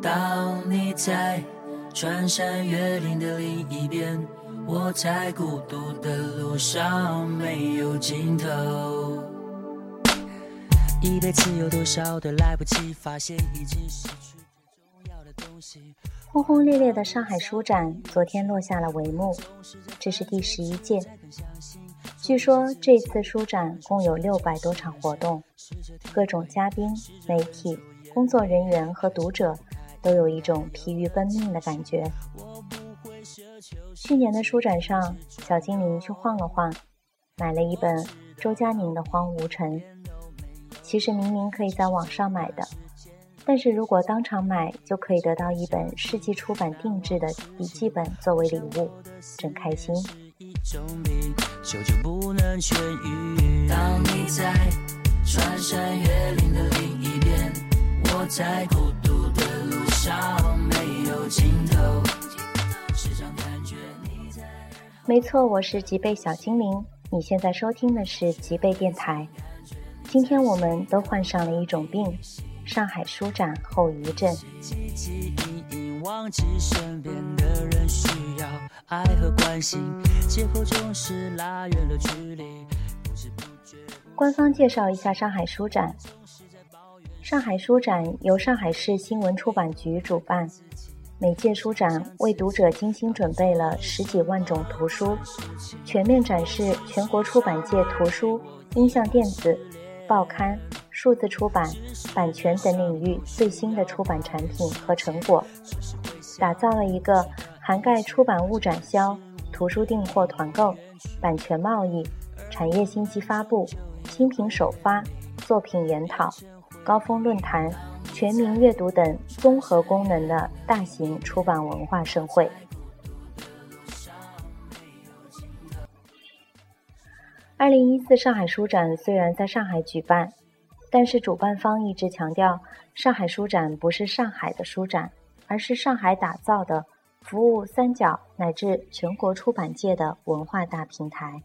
当你在穿山越岭的另一边，我在孤独的路上没有尽头。一辈子有多少的来不及，发现已经失去最重要的东西。 轰轰烈烈的上海书展昨天落下了帷幕，这是第11届。据说这次书展共有600多场活动，各种嘉宾、媒体、工作人员和读者都有一种疲于奔命的感觉。去年的书展上，小精灵去晃了晃，买了一本周佳宁的《荒芜城》。其实明明可以在网上买的，但是如果当场买，就可以得到一本世纪出版定制的笔记本作为礼物，真开心。 久久不能痊愈。当你在穿山越岭的另一边，我在孤独的路上没有尽头。时常感觉你在。 没错，我是极贝小精灵，你现在收听的是极贝电台。今天我们都患上了一种病，上海书展后遗症。忘记身边的人需要爱和关心，借口总是拉远了距离。官方介绍一下上海书展。上海书展由上海市新闻出版局主办，每届书展为读者精心准备了10几万种图书，全面展示全国出版界图书、音像电子、报刊、数字出版、版权等领域最新的出版产品和成果，打造了一个涵盖出版物展销、图书订货团购、版权贸易、产业信息发布、新品首发、作品研讨、高峰论坛、全民阅读等综合功能的大型出版文化盛会。2014上海书展虽然在上海举办，但是主办方一直强调，上海书展不是上海的书展，而是上海打造的服务三角乃至全国出版界的文化大平台。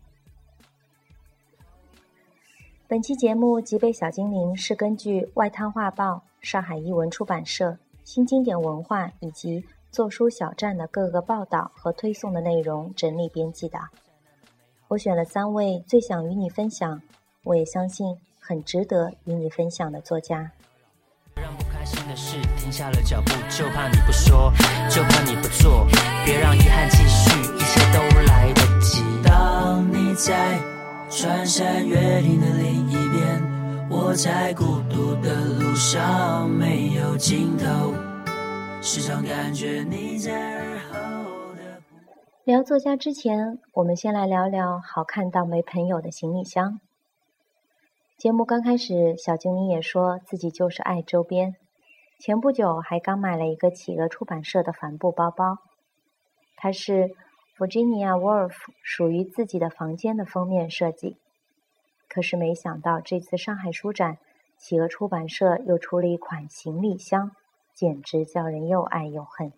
本期节目极贝小精灵是根据外滩画报、上海译文出版社、新经典文化以及做书小站的各个报道和推送的内容整理编辑的。我选了3位最想与你分享，我也相信很值得与你分享的作家。 让不开心的事停下了脚步，就怕你不说，就怕你不做，别让遗憾继续，一切都来得及。当你在穿山越岭的另一边，我在孤独的路上没有尽头，时常感觉你在耳后的。 聊作家之前，我们先来聊聊好看到没朋友的行李箱。节目刚开始，小精灵也说自己就是爱周边，前不久还刚买了一个企鹅出版社的帆布包包，它是 Virginia Woolf 属于自己的房间的封面设计。可是没想到这次上海书展，企鹅出版社又出了一款行李箱，简直叫人又爱又恨。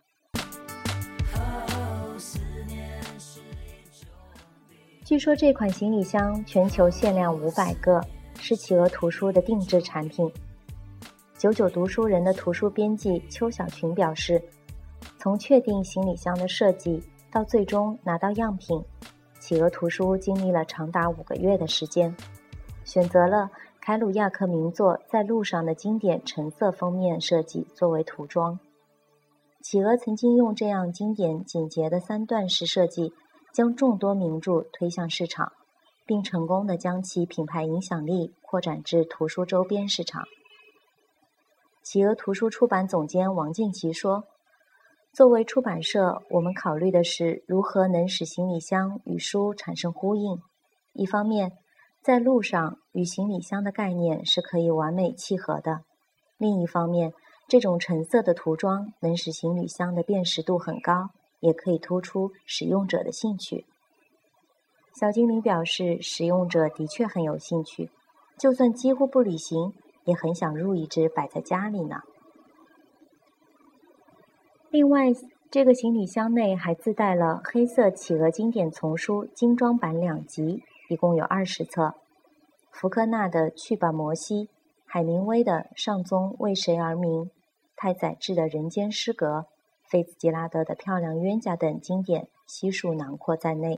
据说这款行李箱全球限量500个，是企鹅图书的定制产品。99读书人的图书编辑邱小群表示，从确定行李箱的设计到最终拿到样品，企鹅图书经历了长达5个月的时间，选择了凯鲁亚克名作《在路上》的经典橙色封面设计作为涂装。企鹅曾经用这样经典简洁的3段式设计将众多名著推向市场，并成功地将其品牌影响力扩展至图书周边市场。企鹅图书出版总监王建奇说，作为出版社，我们考虑的是如何能使行李箱与书产生呼应。一方面，在路上与行李箱的概念是可以完美契合的，另一方面，这种橙色的涂装能使行李箱的辨识度很高，也可以突出使用者的兴趣。小精灵表示，使用者的确很有兴趣，就算几乎不旅行，也很想入一只摆在家里呢。另外，这个行李箱内还自带了黑色企鹅经典丛书精装版2集，一共有20册。福克纳的《去吧摩西》，海明威的《上宗为谁而鸣》， 太宰治的人间失格、菲茨杰拉德的漂亮冤家等经典悉数囊括在内。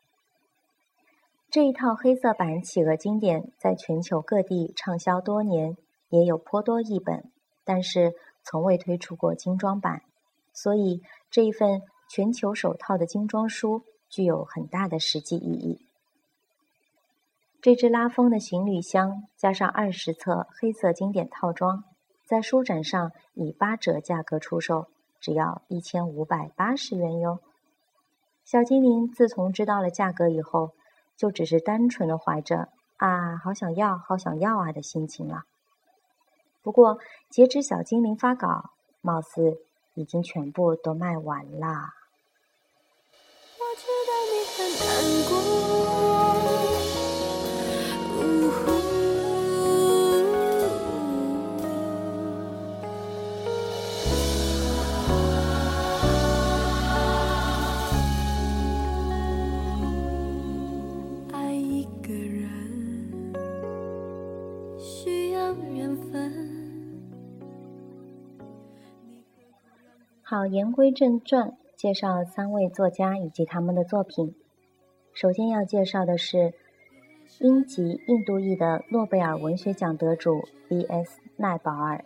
这一套黑色版企鹅经典在全球各地畅销多年，也有颇多译本，但是从未推出过精装版，所以这一份全球首套的精装书具有很大的实际意义。这只拉风的行李箱加上20册黑色经典套装，在书展上以8折价格出售，只要1580元哟。小精灵自从知道了价格以后，就只是单纯的怀着啊好想要好想要啊的心情了。不过截止小精灵发稿，貌似已经全部都卖完啦。 我知道你很难过，爱一个人需要缘分。 好，言归正传，介绍3位作家以及他们的作品。首先要介绍的是英籍印度裔的诺贝尔文学奖得主 V.S. 奈保尔。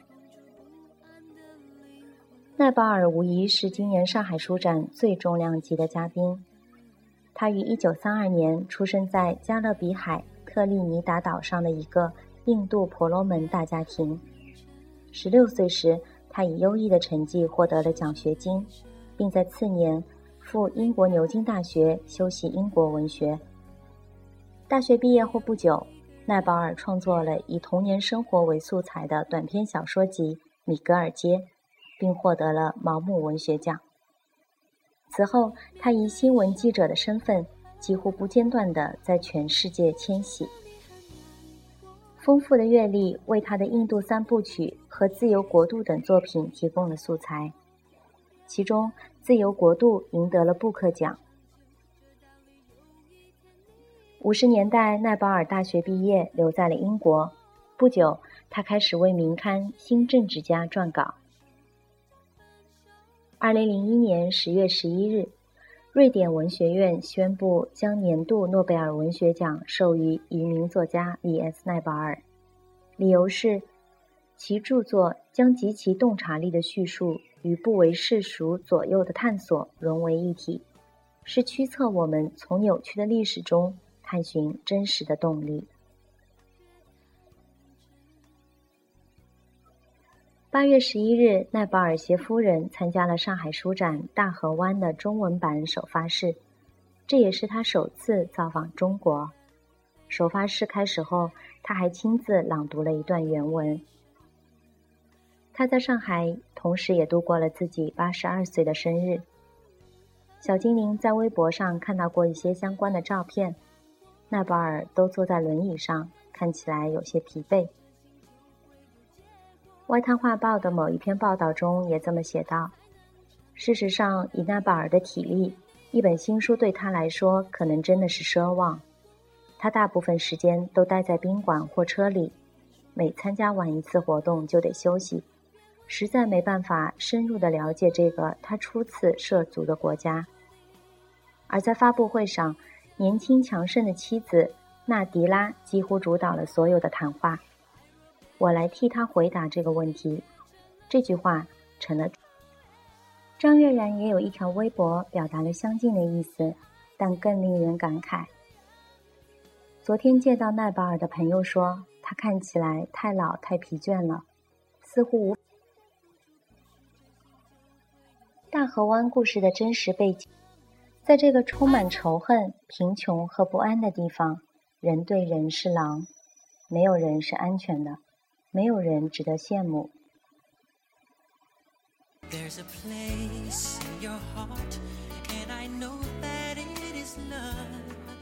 奈保尔无疑是今年上海书展最重量级的嘉宾。他于1932年出生在加勒比海特立尼达岛上的一个印度婆罗门大家庭。16岁时，他以优异的成绩获得了奖学金，并在次年赴英国牛津大学修习英国文学。大学毕业后不久，奈保尔创作了以童年生活为素材的短篇小说集《米格尔街》，并获得了毛姆文学奖。此后，他以新闻记者的身份几乎不间断地在全世界迁徙。丰富的阅历为他的印度3部曲和自由国度等作品提供了素材，其中自由国度赢得了布克奖。50年代，奈保尔大学毕业，留在了英国。不久，他开始为名刊《新政治家》撰稿。2001年10月11日，瑞典文学院宣布将年度诺贝尔文学奖授予移民作家 V.S. 奈保尔，理由是其著作将极其洞察力的叙述与不为世俗左右的探索融为一体，是驱策我们从扭曲的历史中探寻真实的动力。8月11日，奈保尔携夫人参加了上海书展大河湾的中文版首发式，这也是他首次造访中国。首发式开始后，他还亲自朗读了一段原文。他在上海同时也度过了自己82岁的生日。小精灵在微博上看到过一些相关的照片，奈保尔都坐在轮椅上，看起来有些疲惫。外滩画报的某一篇报道中也这么写道，事实上，以奈保尔的体力，一本新书对他来说可能真的是奢望。他大部分时间都待在宾馆或车里，每参加完一次活动就得休息，实在没办法深入地了解这个他初次涉足的国家。而在发布会上，年轻强盛的妻子纳迪拉几乎主导了所有的谈话。我来替他回答这个问题，这句话成了。张悦然也有一条微博表达了相近的意思，但更令人感慨。昨天见到奈保尔的朋友说，他看起来太老太疲倦了，似乎无。大河湾故事的真实背景，在这个充满仇恨、贫穷和不安的地方，人对人是狼，没有人是安全的，没有人值得羡慕。 There's a place in your heart, and I know that it is love.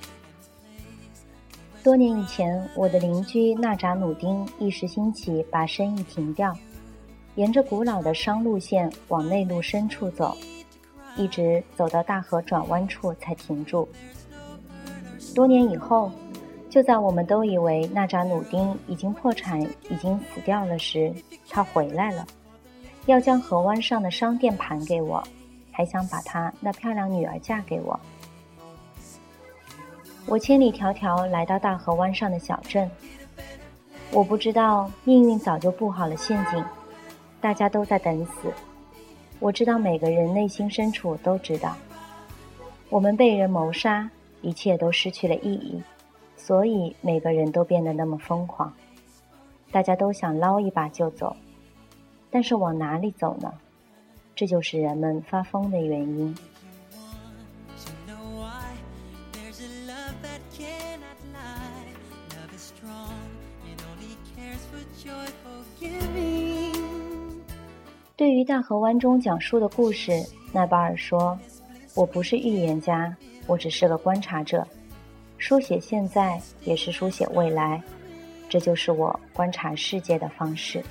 多年以前，我的邻居纳扎努丁一时兴起把生意停掉，沿着古老的商路线往内陆深处走，一直走到大河转弯处才停住。多年以后，就在我们都以为纳扎努丁已经破产、已经死掉了时，他回来了， 要将河湾上的商店盘给我，还想把他那漂亮女儿嫁给我。我千里迢迢来到大河湾上的小镇，我不知道命运早就布好了陷阱，大家都在等死。我知道每个人内心深处都知道，我们被人谋杀，一切都失去了意义，所以每个人都变得那么疯狂。大家都想捞一把就走，但是往哪里走呢？这就是人们发疯的原因。对于大河湾中讲述的故事，奈巴尔说，我不是预言家，我只是个观察者，书写现在也是书写未来，这就是我观察世界的方式。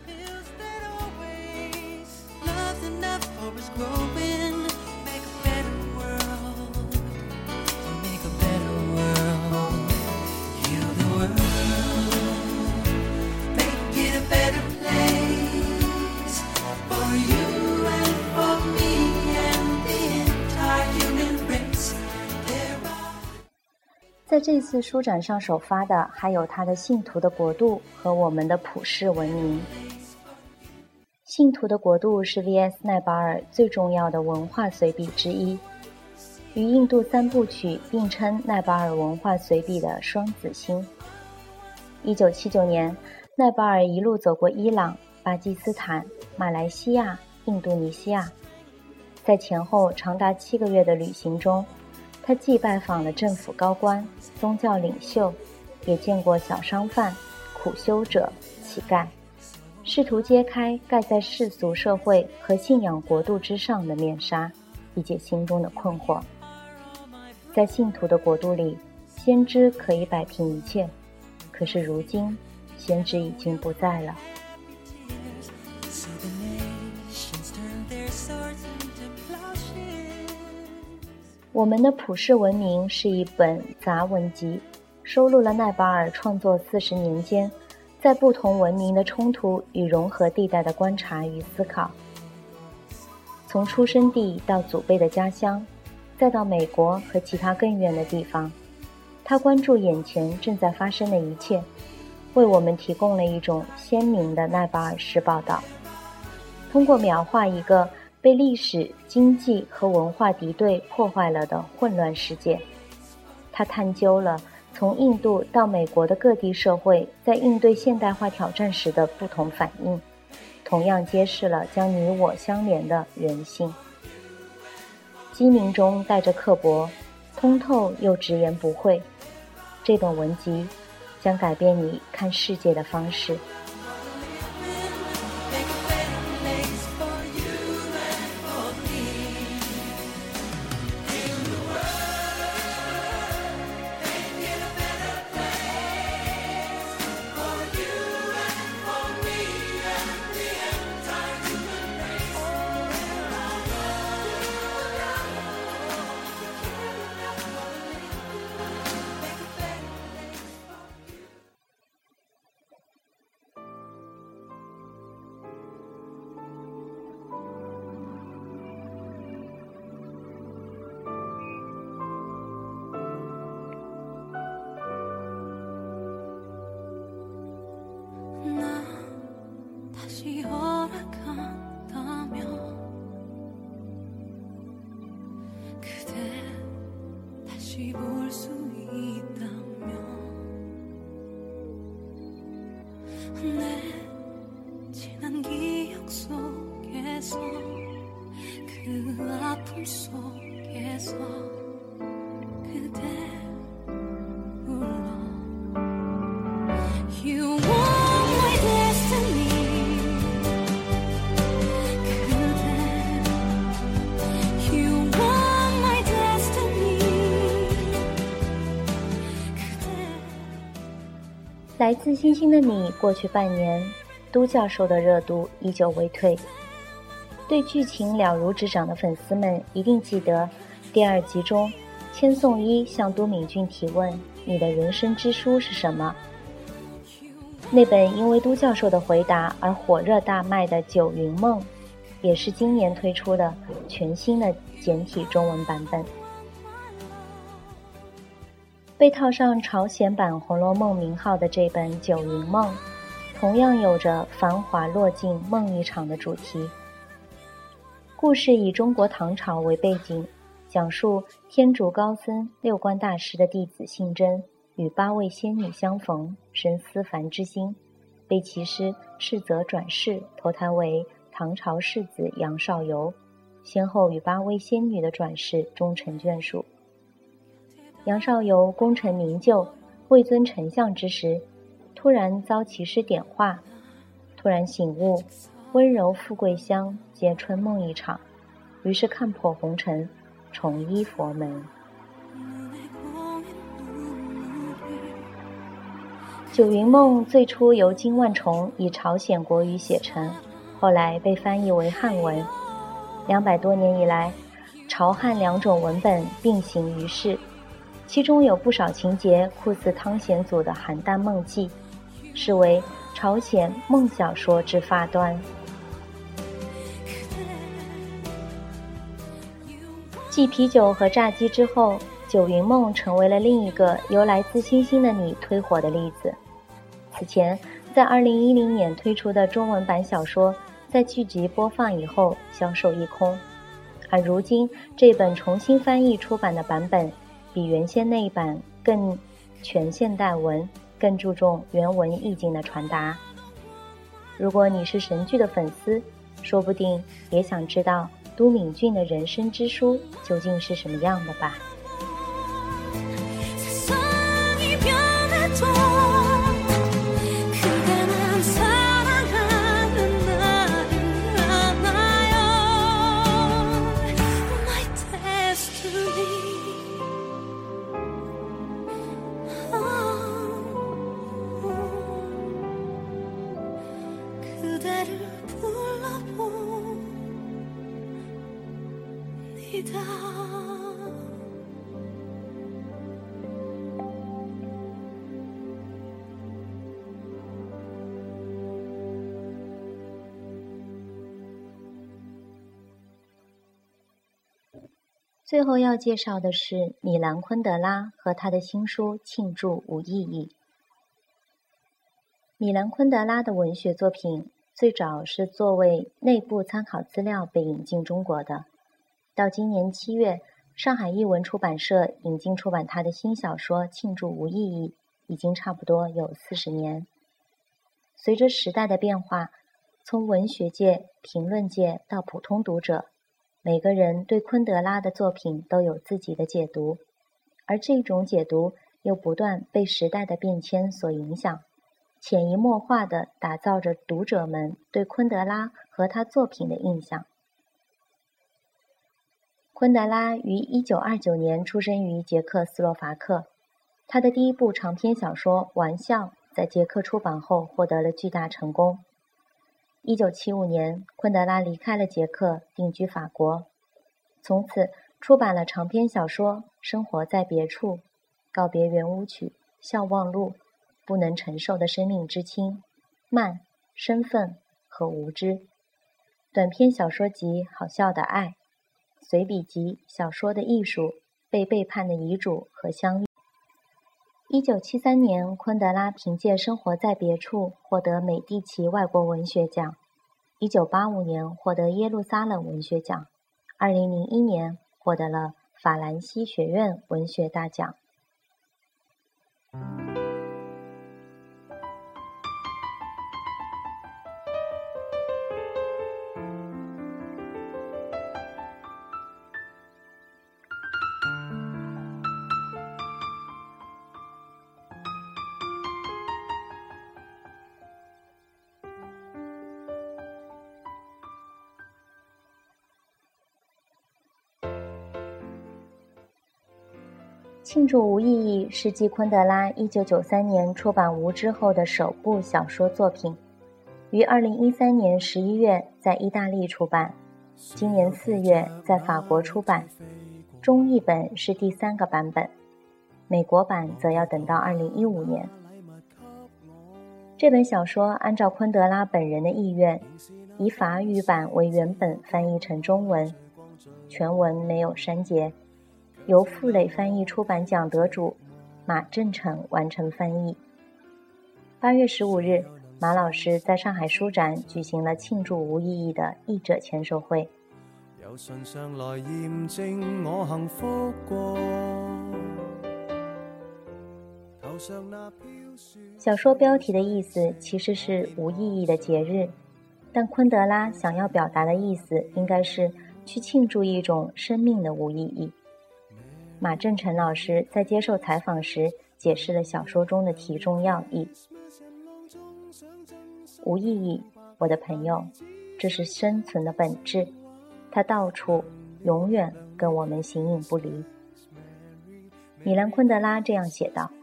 在这次书展上首发的还有他的《信徒的国度》和我们的普世文明。《信徒的国度》是 V.S. 奈巴尔最重要的文化随笔之一，与印度三部曲并称奈巴尔文化随笔的双子星。1979年，奈巴尔一路走过伊朗、巴基斯坦、马来西亚、印度尼西亚，在前后长达7个月的旅行中，他既拜访了政府高官、宗教领袖，也见过小商贩、苦修者、乞丐，试图揭开盖在世俗社会和信仰国度之上的面纱，以解心中的困惑。在信徒的国度里，先知可以摆平一切，可是如今，先知已经不在了。我们的普世文明是一本杂文集，收录了奈巴尔创作40年间在不同文明的冲突与融合地带的观察与思考。从出生地到祖辈的家乡，再到美国和其他更远的地方，他关注眼前正在发生的一切，为我们提供了一种鲜明的奈巴尔式报道。通过描画一个被历史、经济和文化敌对破坏了的混乱世界，他探究了从印度到美国的各地社会在应对现代化挑战时的不同反应，同样揭示了将你我相连的人性。机明中带着刻薄，通透又直言不讳，这本文集将改变你看世界的方式。来自星星的你过去半年，都教授的热度依旧未退。对剧情了如指掌的粉丝们一定记得，第2集中，千颂伊向都敏俊提问：“你的人生之书是什么？” 那本因为都教授的回答而火热大卖的《九云梦》，也是今年推出的全新的简体中文版本。被套上朝鲜版《红楼梦》名号的这本《九云梦》，同样有着繁华落尽梦一场的主题。故事以中国唐朝为背景，讲述天竺高僧六观大师的弟子信真与8位仙女相逢，生思凡之心，被其师斥责转世，投胎为唐朝世子杨少游，先后与8位仙女的转世终成眷属。杨少游功成名就，位尊丞相之时，突然遭其师点化，突然醒悟，温柔富贵乡，皆春梦一场，于是看破红尘，重依佛门。九云梦最初由金万重以朝鲜国语写成，后来被翻译为汉文。200多年以来，朝汉两种文本并行于世，其中有不少情节酷似汤显祖的《邯郸梦记》，是为朝鲜梦小说之发端。继啤酒和炸鸡之后，九云梦成为了另一个由来自星星的你推火的例子。此前在2010年推出的中文版小说，在剧集播放以后销售一空，而如今这本重新翻译出版的版本，比原先那一版更全现代文，更注重原文意境的传达。如果你是神剧的粉丝，说不定也想知道都敏俊的人生之书究竟是什么样的吧。最后要介绍的是米兰昆德拉和他的新书《庆祝无意义》。米兰昆德拉的文学作品最早是作为内部参考资料被引进中国的，到今年7月，上海译文出版社引进出版他的新小说《庆祝无意义》，已经差不多有40年。随着时代的变化，从文学界、评论界到普通读者，每个人对昆德拉的作品都有自己的解读，而这种解读又不断被时代的变迁所影响，潜移默化地打造着读者们对昆德拉和他作品的印象。昆德拉于1929年出生于捷克斯洛伐克，他的第一部长篇小说《玩笑》在捷克出版后获得了巨大成功。1975年，昆德拉离开了捷克，定居法国，从此出版了长篇小说《生活在别处》、《告别圆舞曲》、《笑忘录》、《不能承受的生命之轻》、《慢》、《身份》和《无知》，短篇小说集《好笑的爱》、随笔集《小说的艺术》、《被背叛的遗嘱》和《相遇》。1973年，昆德拉凭借《生活在别处》获得美第奇外国文学奖，1985年获得耶路撒冷文学奖，2001年获得了法兰西学院文学大奖。庆祝无意义是继昆德拉1993年出版《无知》后的首部小说作品，于2013年11月在意大利出版，今年4月在法国出版，中译本是第3个版本，美国版则要等到2015年。 这本小说按照昆德拉本人的意愿，以法语版为原本翻译成中文，全文没有删节，由傅磊翻译出版奖得主马正成完成翻译。8月15日，马老师在上海书展举行了庆祝无意义的译者签售会。 由唇上来验证我幸福过。 小说标题的意思其实是无意义的节日，但昆德拉想要表达的意思应该是去庆祝一种生命的无意义。马正成老师在接受采访时解释了小说中的题中要义。无意义，我的朋友，这是生存的本质，它到处永远跟我们形影不离。米兰昆德拉这样写道。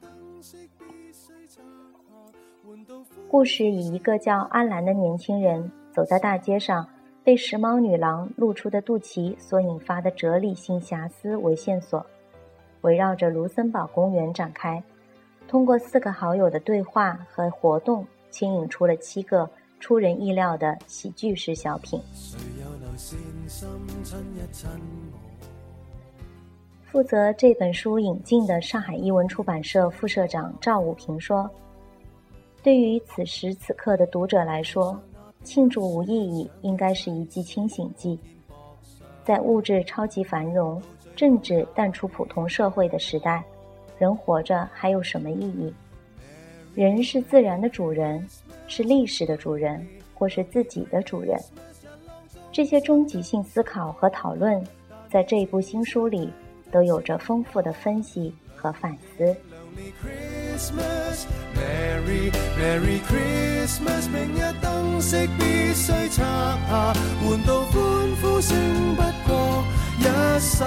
故事以一个叫阿兰的年轻人走在大街上，被时髦女郎露出的肚脐所引发的哲理性遐思为线索，围绕着卢森堡公园展开，通过4个好友的对话和活动，牵引出了7个出人意料的喜剧式小品。负责这本书引进的上海译文出版社副社长赵武平说，对于此时此刻的读者来说，庆祝无意义应该是一剂清醒剂。在物质超级繁荣、政治淡出普通社会的时代，人活着还有什么意义？人是自然的主人，是历史的主人，或是自己的主人。这些终极性思考和讨论，在这一部新书里都有着丰富的分析和反思。 Merry Christmas， 明日燈飾必須拆下，換到歡呼聲不過一剎。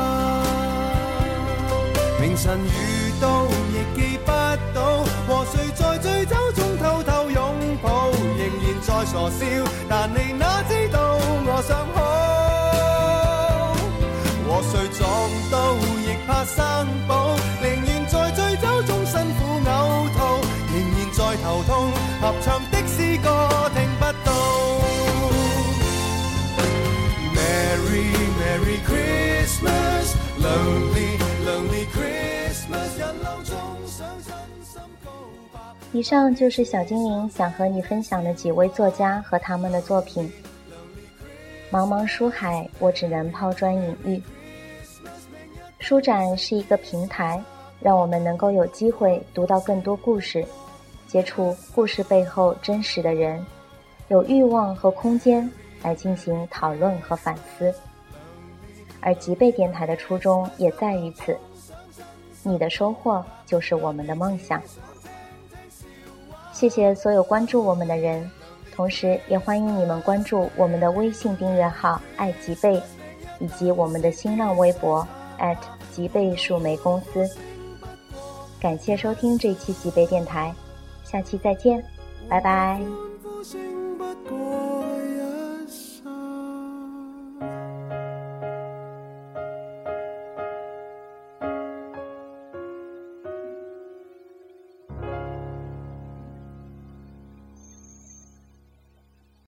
明晨遇到亦記不到，和誰在醉酒中偷偷擁抱，仍然在傻笑，但你哪知道我想好。和誰撞到亦怕生保，寧願在醉酒中辛苦嘔吐，仍然在頭痛，合唱的詩歌聽不到。Merry Christmas， Lonely Christmas， 人流中想真心告白。 以上就是小精灵想和你分享的几位作家和他们的作品。茫茫书海，我只能抛砖引玉。书展是一个平台，让我们能够有机会读到更多故事，接触故事背后真实的人，有欲望和空间来进行讨论和反思。而极贝电台的初衷也在于此，你的收获就是我们的梦想。谢谢所有关注我们的人，同时也欢迎你们关注我们的微信订阅号爱极贝，以及我们的新浪微博极贝树莓公司。感谢收听这期极贝电台，下期再见，拜拜。